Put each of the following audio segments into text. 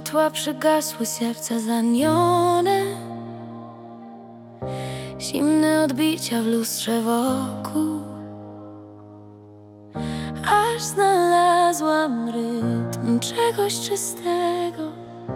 światła przygasły, serca zranione, zimne odbicia w lustrze wokół. Aż znalazłam rytm czegoś czystego.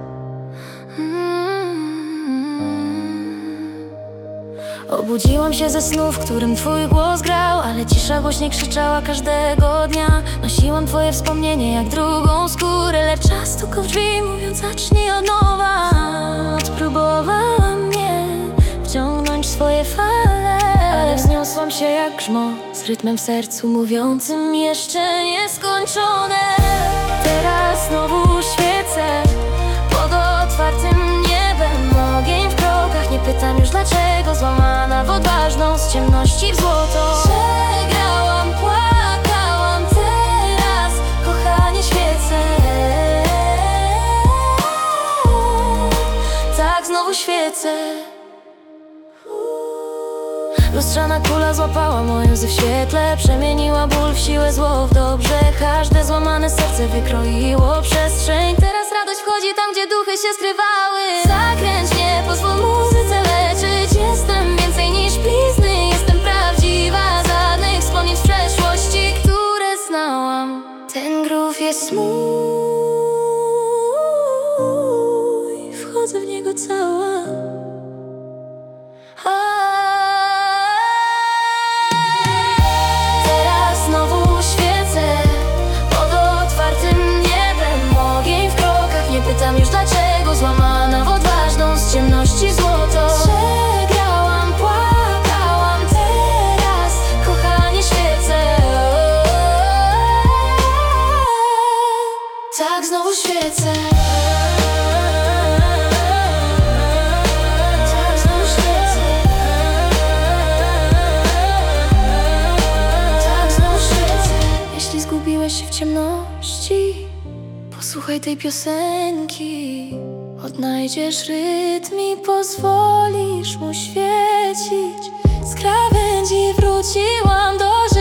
Obudziłam się ze snu, w którym twój głos grał, ale cisza głośniej krzyczała każdego dnia. Nosiłam twoje wspomnienie jak drugą skórę, lecz czas tylko w drzwi, mówiąc zacznij od nowa. Odpróbowałam mnie wciągnąć w swoje fale, ale wzniosłam się jak grzmot, z rytmem w sercu mówiącym jeszcze nieskończone. Teraz znowu świecę pod otwartym niebem, ogień w krokach, nie pytam już dlaczego, złamana w odważną, z ciemności w złoto. Przegrałam, płakałam, teraz kochanie świecę. Tak znowu świecę. Lustrzana kula złapała moje łzy w świetle, przemieniła ból w siłę, zło w dobrze. Każde złamane serce wykroiło przestrzeń. Teraz radość wchodzi tam, gdzie duchy się skrywały. Zakręć mnie, pozwól muzyce leczyć. Jestem więcej niż blizny, jestem prawdziwa. Żadnych wspomnień z przeszłości, które znałam. Ten grów jest mój, wchodzę w niego cała. Pytam już dlaczego, złamana w odważną, z ciemności złoto. Przegrałam, płakałam, teraz kochanie świecę. Tak znowu świecę. Tak znowu świecę. Tak znowu świecę. Jeśli zgubiłeś się w ciemności, posłuchaj tej piosenki. Odnajdziesz rytm i pozwolisz mu świecić. Z krawędzi wróciłam do